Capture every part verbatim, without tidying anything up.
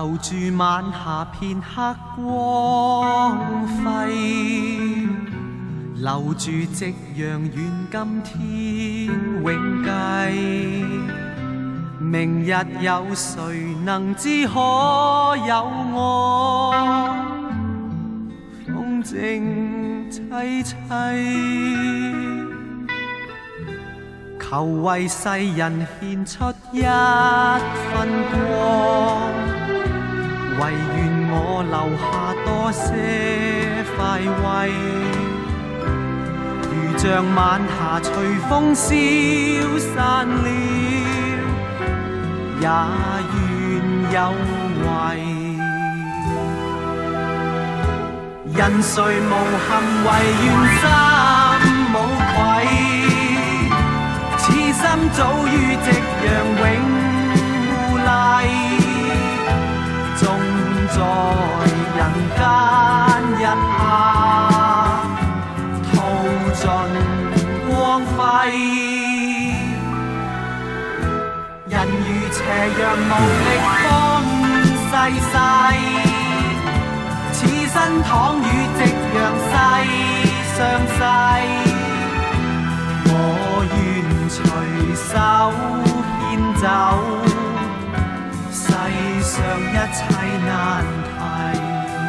留住晚霞片刻光輝，留住夕陽願今天永繼。明日有誰能知可有我，風靜凄凄。求為世人獻出一分光，唯願我留下多些快慰，如像晚霞隨風消散了，也願有為。人誰無憾唯願心無愧，此心早於夕陽永互勵，縱在人間一刻耗盡光輝。人如斜陽無力方逝世，此身躺於夕陽世上世。我願隨手牽走世上一切難題。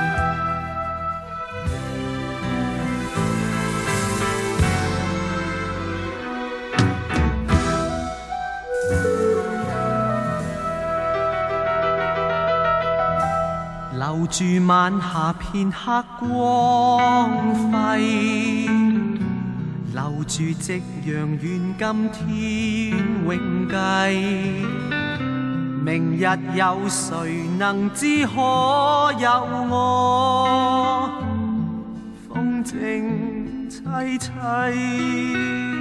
留住晚霞片刻光輝，留住夕陽願今天永繼。明日有誰能知可有我，風靜凄凄。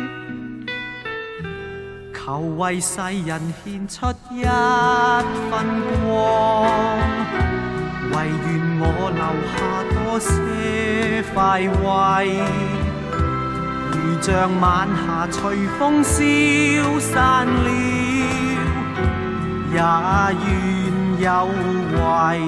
求為世人獻出一分光，唯願我留下多些快慰，如像晚霞隨風消散了，也願有為。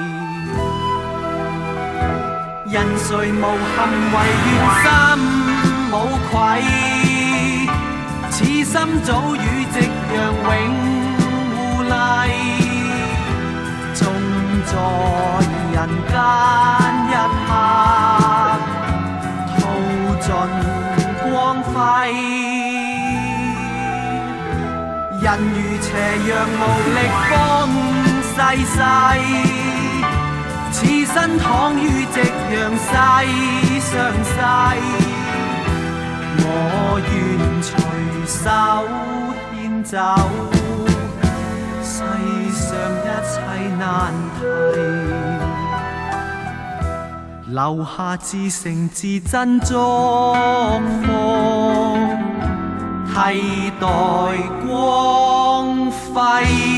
人誰無憾唯願心無愧，此心早與夕陽永互勵，縱在人間一刻耗盡光輝。人如斜陽無力方逝世，此身躺於夕陽世上世。我願隨手牽走世上一切難題，留下至誠至真祝福，替代光輝。